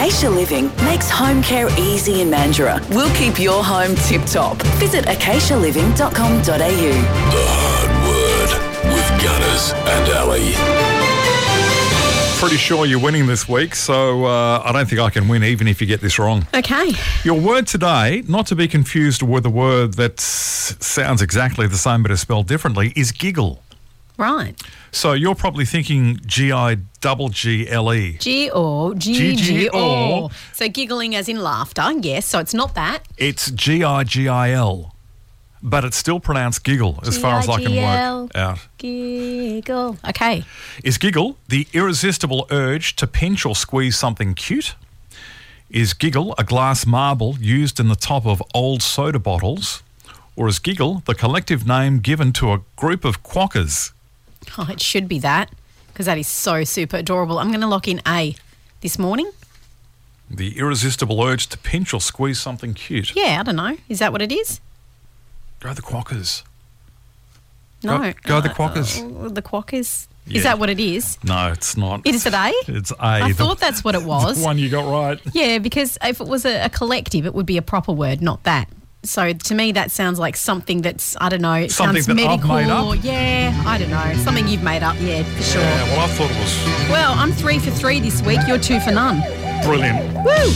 Acacia Living makes home care easy in Mandurah. We'll keep your home tip-top. Visit acacialiving.com.au. The Hard Word with Gunners and Ali. Pretty sure you're winning this week, so I don't think I can win even if you get this wrong. Okay. Your word today, not to be confused with a word that sounds exactly the same but is spelled differently, is giggle. Right. So you're probably thinking G-I-double-G-L-E. G-O-G-G-O. So giggling as in laughter, yes. So it's not that. It's G-I-G-I-L. But it's still pronounced giggle as far as I can work out. Giggle. Okay. Is giggle the irresistible urge to pinch or squeeze something cute? Is giggle a glass marble used in the top of old soda bottles? Or is giggle the collective name given to a group of quackers? Oh, it should be that, because that is so super adorable. I'm going to lock in A this morning. The irresistible urge to pinch or squeeze something cute. Yeah, I don't know. Is that what it is? Go the quackers. No. Go the quackers. The quackers. Yeah. Is that what it is? No, it's not. Is it A? It's A. I thought that's what it was. The one you got right. Yeah, because if it was a collective, it would be a proper word, not that. So to me, that sounds like something that's, I don't know, it Something sounds that I've medical. made up? Yeah, I don't know. Something you've made up, yeah, for sure. Yeah, well, I thought it was Well, I'm 3 for 3 this week. You're 2 for none. brilliant. Woo!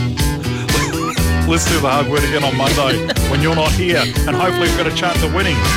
Let's do the hard word again on Monday when you're not here, and hopefully we've got a chance of winning.